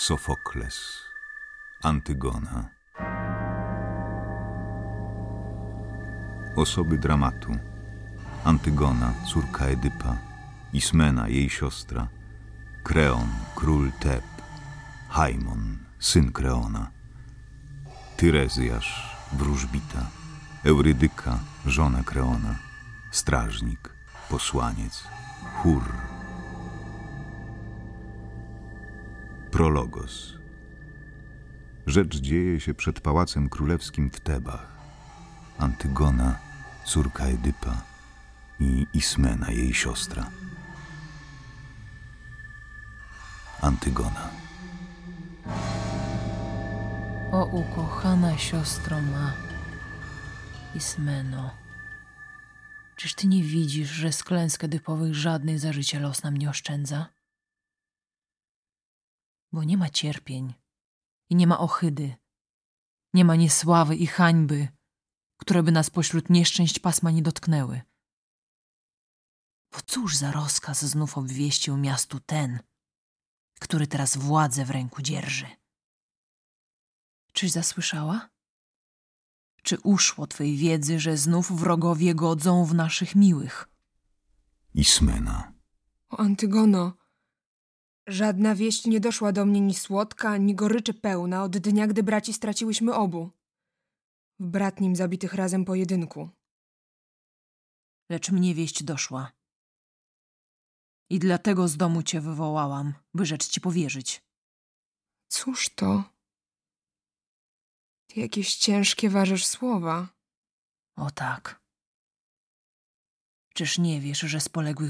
Sofokles, Antygona. Osoby dramatu: Antygona, córka Edypa, Ismena, jej siostra, Kreon, król Teb, Haimon, syn Kreona, Tyrezjasz, wróżbita, Eurydyka, żona Kreona, strażnik, posłaniec, chór. Prologos. Rzecz dzieje się przed pałacem królewskim w Tebach. Antygona, córka Edypa, i Ismena, jej siostra. Antygona. O ukochana siostro ma, Ismeno, czyż ty nie widzisz, że z klęsk Edypowych żadnych za życia los nam nie oszczędza? Bo nie ma cierpień i nie ma ohydy, nie ma niesławy i hańby, które by nas pośród nieszczęść pasma nie dotknęły. Bo cóż za rozkaz znów obwieścił miastu ten, który teraz władzę w ręku dzierży? Czyś zasłyszała? Czy uszło twej wiedzy, że znów wrogowie godzą w naszych miłych? Ismena. O Antygono, żadna wieść nie doszła do mnie ni słodka, ni goryczy pełna od dnia, gdy braci straciłyśmy obu. W bratnim zabitych razem pojedynku. Lecz mnie wieść doszła. I dlatego z domu cię wywołałam, by rzecz ci powierzyć. Cóż to? Ty jakieś ciężkie ważysz słowa. O tak. Czyż nie wiesz, że z poległych